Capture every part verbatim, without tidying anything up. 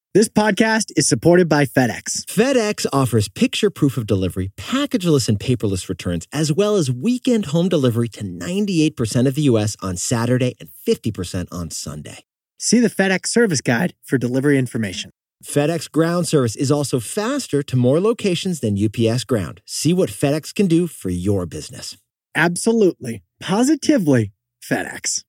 This podcast is supported by FedEx. FedEx offers picture proof of delivery, packageless and paperless returns, as well as weekend home delivery to ninety-eight percent of the U S on Saturday and fifty percent on Sunday. See the FedEx service guide for delivery information. FedEx Ground service is also faster to more locations than U P S Ground. See what FedEx can do for your business. Absolutely. Positively FedEx.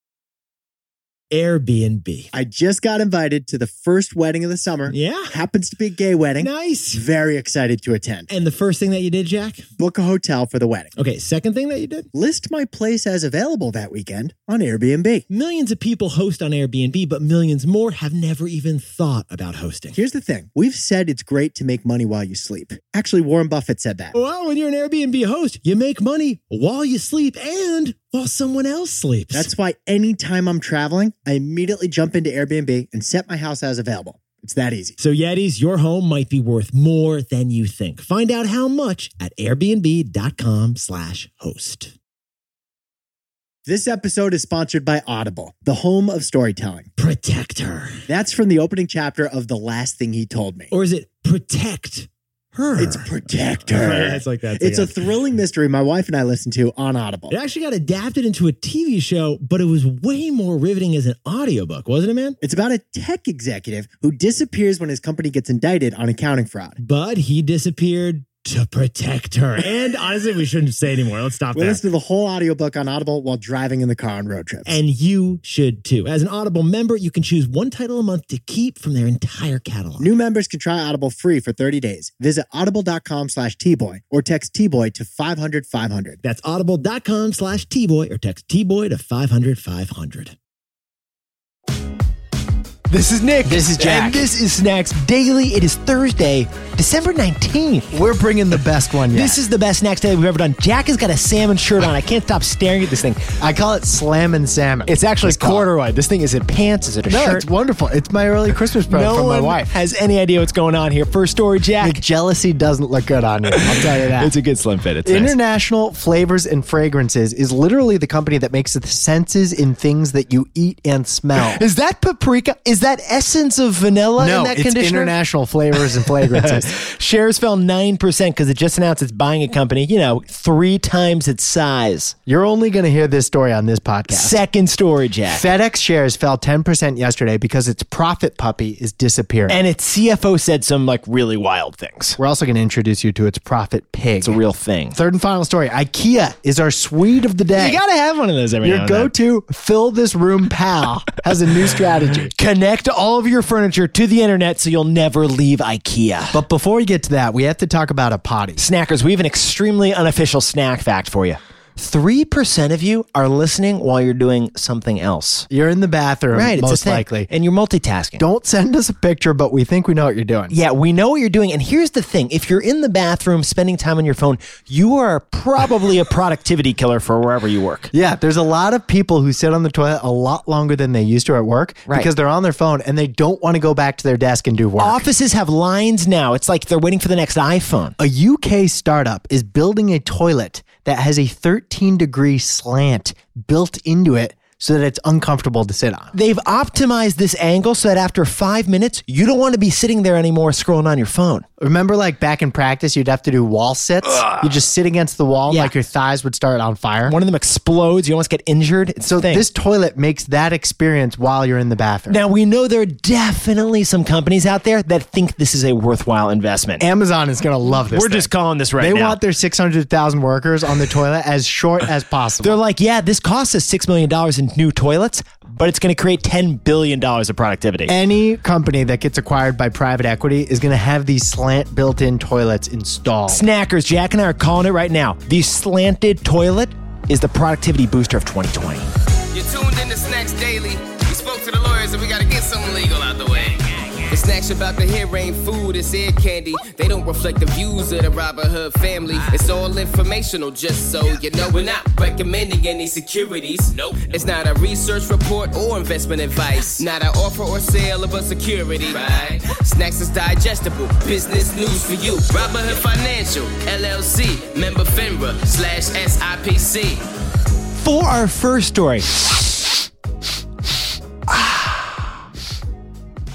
Airbnb. I just got invited to the first wedding of the summer. Yeah. Happens to be a gay wedding. Nice. Very excited to attend. And the first thing that you did, Jack? Book a hotel for the wedding. Okay, second thing that you did? List my place as available that weekend on Airbnb. Millions of people host on Airbnb, but millions more have never even thought about hosting. Here's the thing. We've said it's great to make money while you sleep. Actually, Warren Buffett said that. Well, when you're an Airbnb host, you make money while you sleep and while someone else sleeps. That's why anytime I'm traveling, I immediately jump into Airbnb and set my house as available. It's that easy. So Yetis, your home might be worth more than you think. Find out how much at airbnb.com slash host. This episode is sponsored by Audible, the home of storytelling. Protect her. That's from the opening chapter of The Last Thing He Told Me. Or is it protect her? It's Protect Her. Yeah, it's like that. It's a thrilling mystery my wife and I listen to on Audible. It actually got adapted into a T V show, but it was way more riveting as an audiobook, wasn't it, man? It's about a tech executive who disappears when his company gets indicted on accounting fraud. But he disappeared to protect her. And honestly, we shouldn't say anymore. Let's stop we there. listen to the whole audiobook on Audible while driving in the car on road trips. And you should too. As an Audible member, you can choose one title a month to keep from their entire catalog. New members can try Audible free for thirty days. Visit audible.com slash T-Boy or text T-Boy to five hundred five hundred. That's audible.com slash T-Boy or text T-Boy to five hundred five hundred. This is Nick. This is Jack. And this is Snacks Daily. It is Thursday, December nineteenth. We're bringing the best one yet. This is the best Snacks Daily we've ever done. Jack has got a salmon shirt on. I can't stop staring at this thing. I call it Slammin' Salmon. It's actually Let's call corduroy. This thing, is it pants? Is it a No, shirt? it's wonderful. It's my early Christmas present no from my one wife. has any idea what's going on here. First story, Jack. Nick, jealousy doesn't look good on you. I'll tell you that. It's a good slim fit. It's nice. International Flavors and Fragrances is literally the company that makes the senses in things that you eat and smell. Is that paprika? Is that essence of vanilla no, in that it's conditioner? International Flavors and Fragrances. Shares fell nine percent because it just announced it's buying a company, you know, three times its size. You're only going to hear this story on this podcast. Second story, Jack. FedEx shares fell ten percent yesterday because its profit puppy is disappearing. And its C F O said some like really wild things. We're also going to introduce you to its profit pig. It's a real thing. Third and final story. IKEA is our sweet of the day. You got to have one of those every Your now and then. go-to fill this room pal has a new strategy. Connect all of your furniture to the internet so you'll never leave IKEA. But before we get to that, we have to talk about a potty. Snackers, we have an extremely unofficial snack fact for you. three percent of you are listening while you're doing something else. You're in the bathroom, Right, it's a most thing. likely. And you're multitasking. Don't send us a picture, but we think we know what you're doing. Yeah, we know what you're doing. And here's the thing. If you're in the bathroom spending time on your phone, you are probably a productivity killer for wherever you work. Yeah, there's a lot of people who sit on the toilet a lot longer than they used to at work Right. because they're on their phone and they don't want to go back to their desk and do work. Offices have lines now. It's like they're waiting for the next iPhone. A U K startup is building a toilet that has a thirteen degree slant built into it so that it's uncomfortable to sit on. They've optimized this angle so that after five minutes, you don't want to be sitting there anymore scrolling on your phone. Remember, like back in practice, you'd have to do wall sits? You just sit against the wall, and Yeah. like your thighs would start on fire. One of them explodes. You almost get injured. It's So a thing. this toilet makes that experience while you're in the bathroom. Now, we know there are definitely some companies out there that think this is a worthwhile investment. Amazon is going to love this We're thing. just calling this right They now. want their six hundred thousand workers on the toilet as short as possible. They're like, yeah, this costs us six million dollars in new toilets, but it's going to create ten billion dollars of productivity. Any company that gets acquired by private equity is going to have these slant built-in toilets installed. Snackers, Jack and I are calling it right now. The slanted toilet is the productivity booster of twenty twenty. You're tuned in to Snacks Daily. We spoke to the lawyers and we gotta get something legal out the way. The snacks you're about to hear ain't food, it's ear candy. They don't reflect the views of the Robin Hood family. It's all informational, just so you know. We're not recommending any securities. Nope. It's not a research report or investment advice. Not an offer or sale of a security. Right. Snacks is digestible, business news for you. Robin Hood Financial, L L C, member FINRA, slash S I P C. For our first story.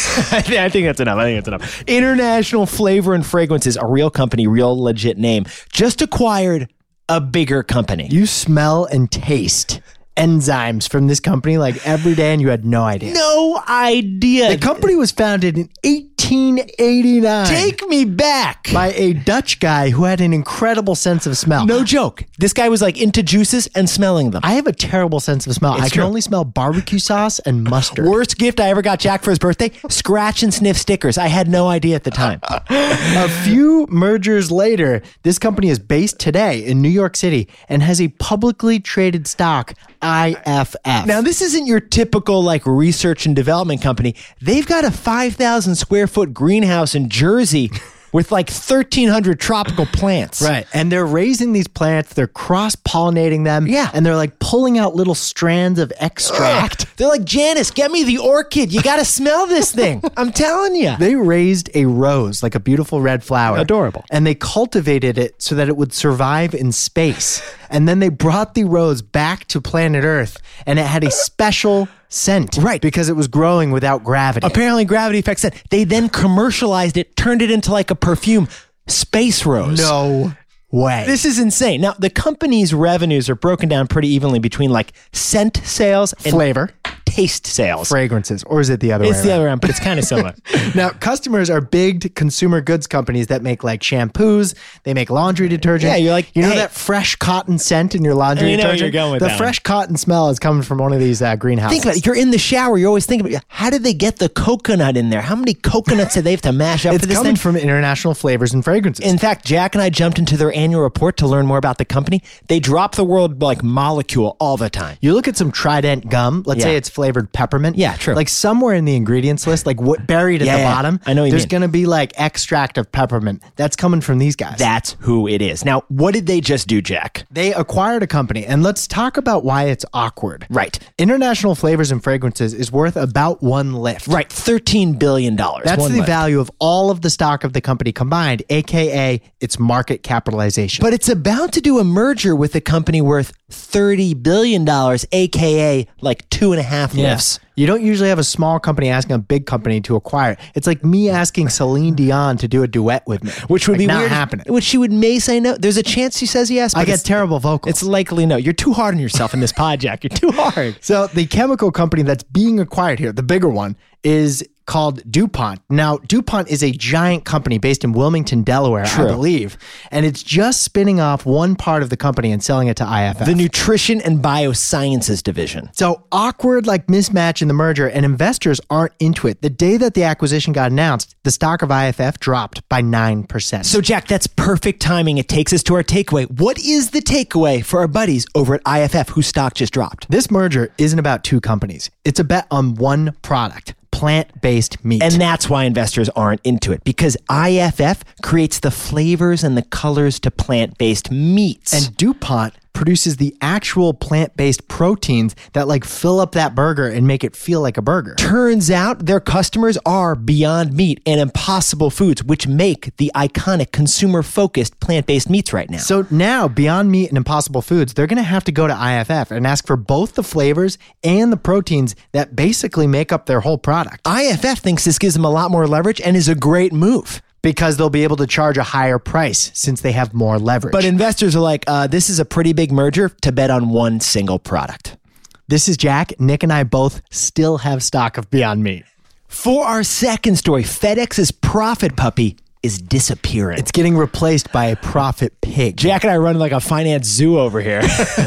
I think that's enough. I think that's enough. International Flavor and Fragrances, a real company, real legit name, just acquired a bigger company. You smell and taste enzymes from this company like every day and you had no idea. No idea. The company was founded in eighteen eighty-nine. Take me back. By a Dutch guy who had an incredible sense of smell. No joke. This guy was like into juices and smelling them. I have a terrible sense of smell. It's I true. can only smell barbecue sauce and mustard. Worst gift I ever got Jack for his birthday? Scratch and sniff stickers. I had no idea at the time. A few mergers later, this company is based today in New York City and has a publicly traded stock, I F F. Now, this isn't your typical like research and development company. They've got a five thousand square foot greenhouse in Jersey with like thirteen hundred tropical plants. Right. And they're raising these plants, they're cross-pollinating them. Yeah. And they're like pulling out little strands of extract. Ugh. They're like, Janice, get me the orchid. You got to smell this thing. I'm telling you. They raised a rose, like a beautiful red flower. Adorable. And they cultivated it so that it would survive in space. And then they brought the rose back to planet Earth, and it had a special scent. Right. Because it was growing without gravity. Apparently gravity affects it. They then commercialized it, turned it into like a perfume. Space Rose. No way. This is insane. Now, the company's revenues are broken down pretty evenly between like scent sales and flavor. Taste sales. Fragrances. Or is it the other way It's around? the other end, but it's kind of similar. Now, customers are big consumer goods companies that make like shampoos. They make laundry detergent. Yeah, you're like, you know hey. that fresh cotton scent in your laundry I know where detergent? you're going with the that fresh one. cotton smell is coming from one of these uh, greenhouses. Think about it. You're in the shower. You're always thinking about, how did they get the coconut in there? How many coconuts did they have to mash up It's for this coming thing? from International Flavors and Fragrances. In fact, Jack and I jumped into their annual report to learn more about the company. They drop the word like molecule all the time. You look at some Trident gum. Let's Yeah. say it's flavored peppermint. Yeah, true. Like somewhere in the ingredients list, like what buried at Yeah, the yeah. bottom, I know what you there's mean. going to be like extract of peppermint. That's coming from these guys. That's who it is. Now, what did they just do, Jack? They acquired a company, and let's talk about why it's awkward. Right. International Flavors and Fragrances is worth about one lift. Right, thirteen billion dollars. That's One the lift. value of all of the stock of the company combined, aka its market capitalization. But it's about to do a merger with a company worth thirty billion dollars, aka like two and a half lifts. You don't usually have a small company asking a big company to acquire it. It's like me asking Celine Dion to do a duet with me, Which would Like, be not weird. happening. Which she would may say no. There's a chance she says yes. But I get it's, terrible vocals. It's likely no. You're too hard on yourself in this pod, Jack. You're too hard. So the chemical company that's being acquired here, the bigger one, is called DuPont. Now, DuPont is a giant company based in Wilmington, Delaware, True. I believe. And it's just spinning off one part of the company and selling it to I F F. The Nutrition and Biosciences Division. So awkward, like mismatch in the merger, and investors aren't into it. The day that the acquisition got announced, the stock of I F F dropped by nine percent. So, Jack, that's perfect timing. It takes us to our takeaway. What is the takeaway for our buddies over at I F F whose stock just dropped? this merger isn't about two companies. It's a bet on one product, plant-based meat. And that's why investors aren't into it, because I F F creates the flavors and the colors to plant-based meats. And DuPont produces the actual plant-based proteins that like fill up that burger and make it feel like a burger. turns out their customers are Beyond Meat and Impossible Foods, which make the iconic consumer-focused plant-based meats right now. So now Beyond Meat and Impossible Foods, they're going to have to go to I F F and ask for both the flavors and the proteins that basically make up their whole product. I F F thinks this gives them a lot more leverage and is a great move. Because they'll be able to charge a higher price since they have more leverage. But investors are like, uh, this is a pretty big merger to bet on one single product. this is Jack. Nick and I both still have stock of Beyond Meat. For our second story, FedEx's Profit Puppy is disappearing. It's getting replaced by a profit pig. Jack and I run like a finance zoo over here.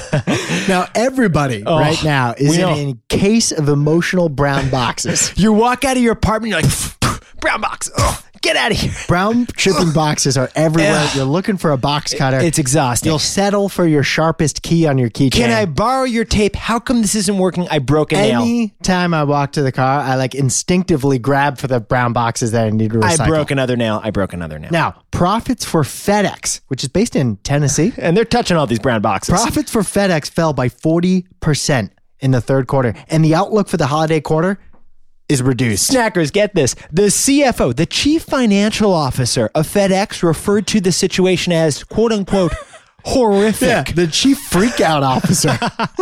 Now, everybody Oh, right now is we in know. a case of emotional brown boxes. You walk out of your apartment, you're like, brown box. Ugh, get out of here. Brown shipping boxes are everywhere. Ugh. You're looking for a box cutter. It's exhausting. You'll settle for your sharpest key on your keychain. Can I borrow your tape? How come this isn't working? I broke a nail. Any time I walk to the car, I like instinctively grab for the brown boxes that I need to recycle. I broke another nail. I broke another nail. Now, profits for FedEx, which is based in Tennessee, And they're touching all these brown boxes. profits for FedEx fell by forty percent in the third quarter. And the outlook for the holiday quarter is reduced. Snackers, get this. The C F O, the chief financial officer of FedEx, referred to the situation as, quote unquote, horrific. Yeah, the chief freakout officer.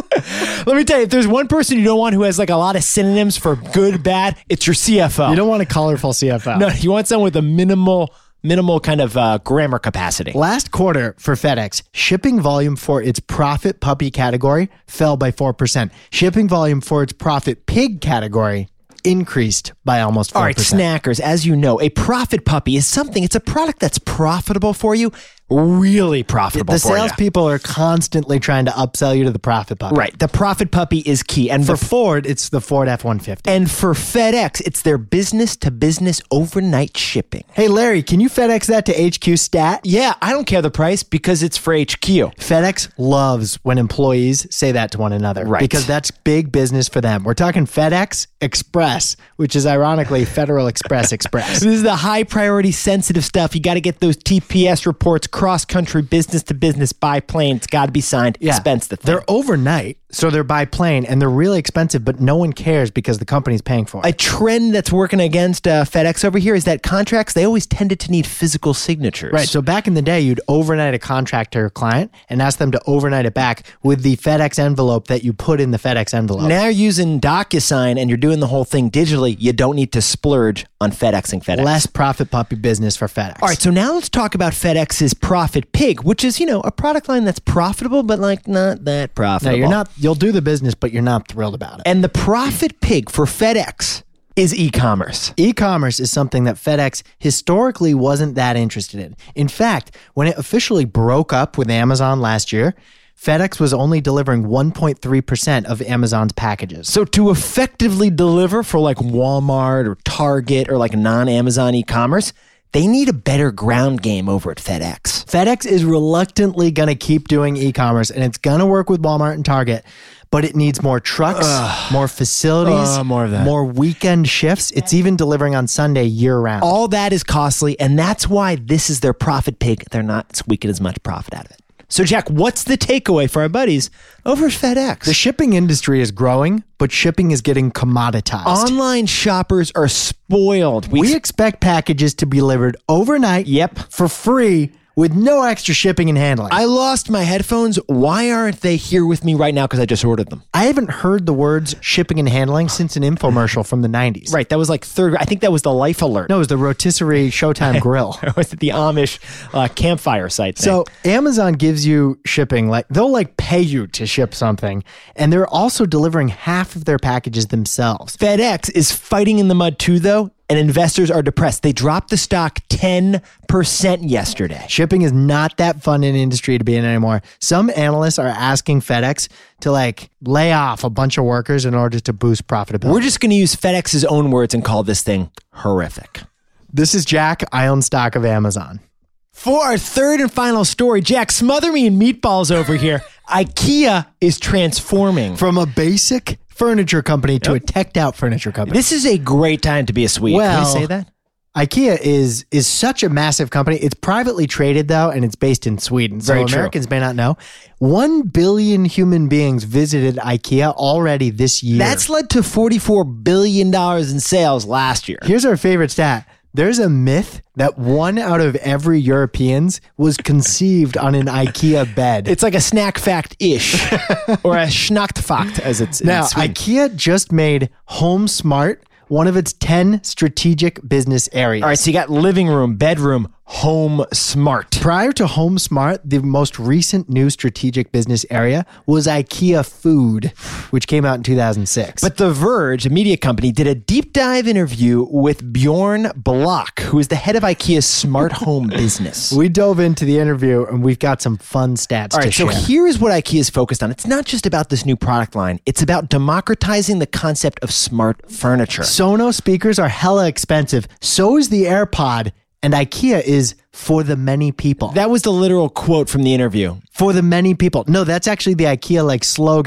Let me tell you, if there's one person you don't want who has like a lot of synonyms for good, bad, it's your C F O. You don't want a colorful C F O. No, you want someone with a minimal, minimal kind of uh, grammar capacity. Last quarter for FedEx, shipping volume for its Profit Puppy category fell by four percent. Shipping volume for its Profit Pig category increased by almost four percent. All right, snackers, as you know, a Profit Puppy is something, it's a product that's profitable for you, really profitable the for you. salespeople are constantly trying to upsell you to the Profit Puppy. Right, the Profit Puppy is key. And For the, Ford, it's the Ford F one fifty. and for FedEx, it's their business-to-business overnight shipping. Hey, Larry, can you FedEx that to H Q Stat? Yeah, I don't care the price because it's for H Q. FedEx loves when employees say that to one another. Right. Because that's big business for them. We're talking FedEx Express, which is ironically Federal Express Express. This is the high priority sensitive stuff. You got to get those T P S reports, cross country, business to business, by plane. It's got to be signed. Expense the thing. They're overnight, so they're by plane, and they're really expensive, but no one cares because the company's paying for A it. trend that's working against uh, FedEx over here is that contracts, they always tended to need physical signatures. Right. So back in the day, you'd overnight a contract to your client and ask them to overnight it back with the FedEx envelope that you put in the FedEx envelope. Now you're using DocuSign and you're doing the whole thing digitally. You don't need to splurge on FedExing FedEx. Less Profit Puppy business for FedEx. All right, so now let's talk about FedEx's Profit Pig, which is, you know, a product line that's profitable, but like not that No, profitable. you're not. You'll do the business, but you're not thrilled about it. And the Profit Pig for FedEx is e-commerce. E-commerce is something that FedEx historically wasn't that interested in. In fact, when it officially broke up with Amazon last year, FedEx was only delivering one point three percent of Amazon's packages. So to effectively deliver for like Walmart or Target or like non-Amazon e-commerce, they need a better ground game over at FedEx. FedEx is reluctantly going to keep doing e-commerce, and it's going to work with Walmart and Target, but it needs more trucks, more facilities, Uh, more of that. more weekend shifts. It's even delivering on Sunday year-round. All that is costly, and that's why this is their Profit Pig. They're not squeaking as much profit out of it. So, Jack, what's the takeaway for our buddies over at FedEx? The shipping industry is growing, but shipping is getting commoditized. Online shoppers are spoiled. We expect packages to be delivered overnight Yep. for free with no extra shipping and handling. I lost my headphones. Why aren't they here with me right now? Because I just ordered them. I haven't heard the words shipping and handling since an infomercial from the nineties. Right. That was like third. I think that was the Life Alert. No, it was the Rotisserie Showtime Grill. Or was it the Amish uh, campfire site thing? So Amazon gives you shipping, like they'll like pay you to ship something, and they're also delivering half of their packages themselves. FedEx is fighting in the mud too, though, and investors are depressed. They dropped the stock ten percent yesterday. Shipping is not that fun an industry to be in anymore. Some analysts are asking FedEx to like lay off a bunch of workers in order to boost profitability. We're just going to use FedEx's own words and call this thing horrific. This is Jack. I own stock of Amazon. For our third and final story, Jack, smother me in meatballs over here. IKEA is transforming. From a basic furniture company to a teched out furniture company. This is a great time to be a Swede. Can Well, I say that? IKEA is is such a massive company. It's privately traded though, and it's based in Sweden. So Very true. Americans may not know. One billion human beings visited IKEA already this year. That's led to forty-four billion dollars in sales last year. Here's our favorite stat. There's a myth that one out of every Europeans was conceived on an IKEA bed. It's like a snack fact-ish, or a schnackfact, as it's now, in Sweden. IKEA just made Home Smart one of its ten strategic business areas. All right, so you got living room, bedroom, home smart. Prior to Home Smart, the most recent new strategic business area was IKEA Food, which came out in two thousand six. But The Verge, a media company, did a deep dive interview with Bjorn Block, who is the head of IKEA's smart home business. we dove into the interview and we've got some fun stats All right, to so share. here is what IKEA is focused on. It's not just about this new product line. It's about democratizing the concept of smart furniture. Sonos speakers are hella expensive. So is the AirPod. And IKEA is for the many people. That was the literal quote from the interview. For the many people. No, that's actually the IKEA like slogan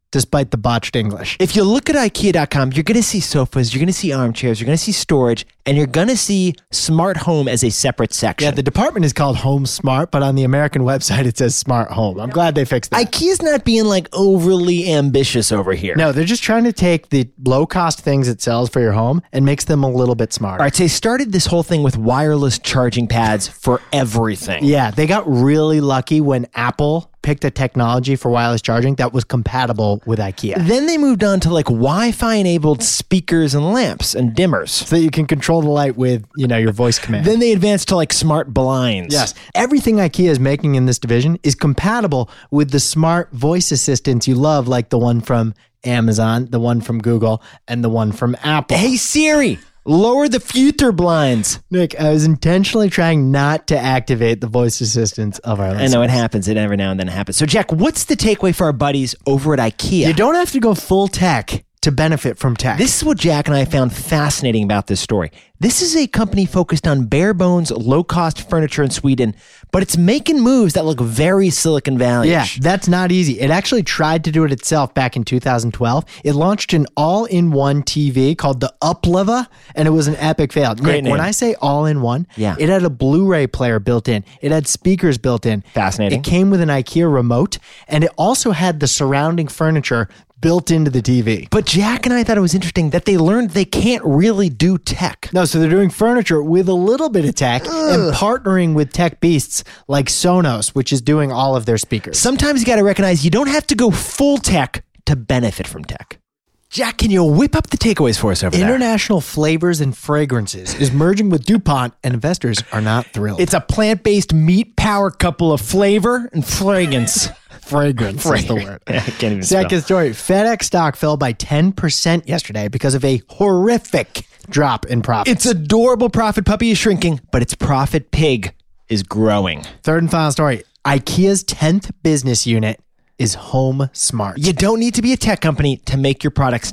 despite the botched English. If you look at IKEA dot com, you're going to see sofas, you're going to see armchairs, you're going to see storage, and you're going to see smart home as a separate section. Yeah, the department is called Home Smart, but on the American website it says Smart Home. I'm glad they fixed that. IKEA's not being like overly ambitious over here. No, they're just trying to take the low-cost things it sells for your home and makes them a little bit smarter. All right, so they started this whole thing with wireless charging pads for everything. Yeah, they got really lucky when Apple picked a technology for wireless charging that was compatible with IKEA. Then they moved on to like Wi-Fi enabled speakers and lamps and dimmers. So that you can control the light with, you know, your voice command. Then they advanced to like smart blinds. Yes. Everything IKEA is making in this division is compatible with the smart voice assistants you love, like the one from Amazon, the one from Google, and the one from Apple. Hey Siri, lower the future blinds. Nick, I was intentionally trying not to activate the voice assistants of our listeners. I know it happens. It every now and then happens. So Jack, what's the takeaway for our buddies over at IKEA? You don't have to go full tech to benefit from tech. This is what Jack and I found fascinating about this story. This is a company focused on bare bones, low cost furniture in Sweden, but it's making moves that look very Silicon Valley. Yeah, that's not easy. It actually tried to do it itself back in two thousand twelve. It launched an all-in-one T V called the Uppleva, and it was an epic fail. Great Nick, name. when I say all-in-one, Yeah. it had a Blu-ray player built in. It had speakers built in. Fascinating. It came with an IKEA remote, and it also had the surrounding furniture built into the T V. But Jack and I thought it was interesting that they learned they can't really do tech. No, so they're doing furniture with a little bit of tech and partnering with tech beasts like Sonos, which is doing all of their speakers. Sometimes you got to recognize you don't have to go full tech to benefit from tech. Jack, can you whip up the takeaways for us over there? International Flavors and Fragrances is merging with DuPont, and investors are not thrilled. It's a plant-based meat power couple of flavor and fragrance. fragrance is the word. I can't even Second spell. story, FedEx stock fell by ten percent yesterday because of a horrific drop in profits. Its adorable profit puppy is shrinking, but its profit pig is growing. Third and final story, IKEA's tenth business unit is Home Smart. You don't need to be a tech company to make your products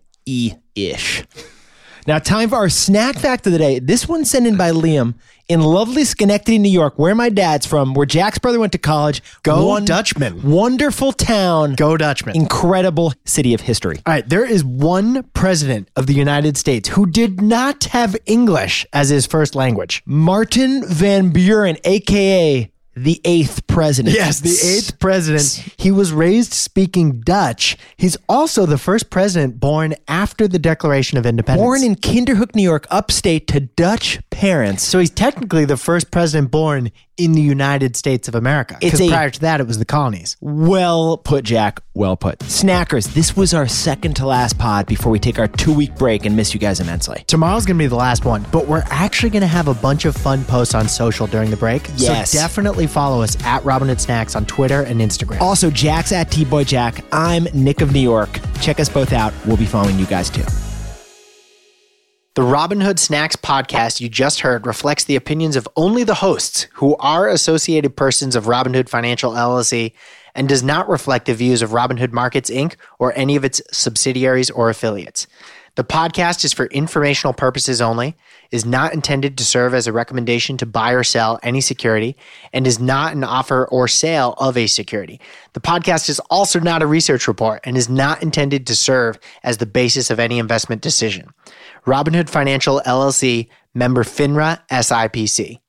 tech-y-ish. Now, time for our snack fact of the day. This one's sent in by Liam in lovely Schenectady, New York, where my dad's from, where Jack's brother went to college. Go Dutchman. Wonderful town. Go Dutchman. Incredible city of history. All right, there is one president of the United States who did not have English as his first language. Martin Van Buren, a k a the eighth president. Yes, the eighth president. He was raised speaking Dutch. He's also the first president born after the Declaration of Independence. Born in Kinderhook, New York, upstate to Dutch parents. So he's technically the first president born in the United States of America. It's Because a- prior to that, it was the colonies. Well put, Jack. Well put. Snackers, this was our second to last pod before we take our two-week break and miss you guys immensely. Tomorrow's going to be the last one, but we're actually going to have a bunch of fun posts on social during the break. Yes. So definitely follow us at Robinhood Snacks on Twitter and Instagram. Also, Jack's at T-Boy Jack. I'm Nick of New York. Check us both out. We'll be following you guys too. The Robinhood Snacks podcast you just heard reflects the opinions of only the hosts, who are associated persons of Robinhood Financial L L C, and does not reflect the views of Robinhood Markets, Incorporated or any of its subsidiaries or affiliates. The podcast is for informational purposes only, is not intended to serve as a recommendation to buy or sell any security, and is not an offer or sale of a security. The podcast is also not a research report and is not intended to serve as the basis of any investment decision. Robinhood Financial L L C, member FINRA S I P C.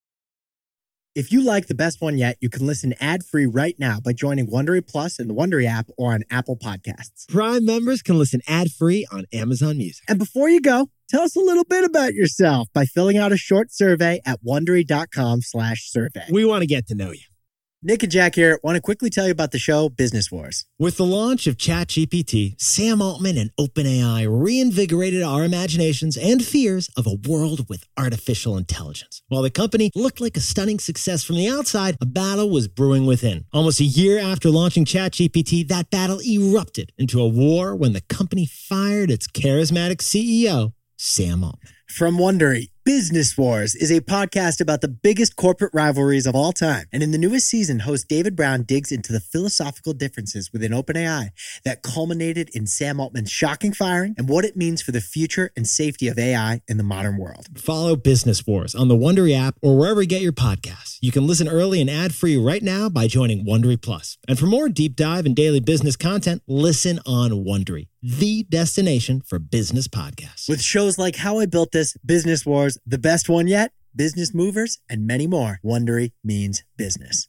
If you like The Best One Yet, you can listen ad-free right now by joining Wondery Plus in the Wondery app or on Apple Podcasts. Prime members can listen ad-free on Amazon Music. And before you go, tell us a little bit about yourself by filling out a short survey at Wondery.com slash survey. We want to get to know you. Nick and Jack here want to quickly tell you about the show Business Wars. With the launch of ChatGPT, Sam Altman and OpenAI reinvigorated our imaginations and fears of a world with artificial intelligence. While the company looked like a stunning success from the outside, a battle was brewing within. Almost a year after launching ChatGPT, that battle erupted into a war when the company fired its charismatic C E O, Sam Altman. From Wondery, Business Wars is a podcast about the biggest corporate rivalries of all time. And in the newest season, host David Brown digs into the philosophical differences within OpenAI that culminated in Sam Altman's shocking firing and what it means for the future and safety of A I in the modern world. Follow Business Wars on the Wondery app or wherever you get your podcasts. You can listen early and ad-free right now by joining Wondery Plus. And for more deep dive and daily business content, listen on Wondery, the destination for business podcasts. With shows like How I Built This, Business Wars, The Best One Yet, Business Movers, and many more, Wondery means business.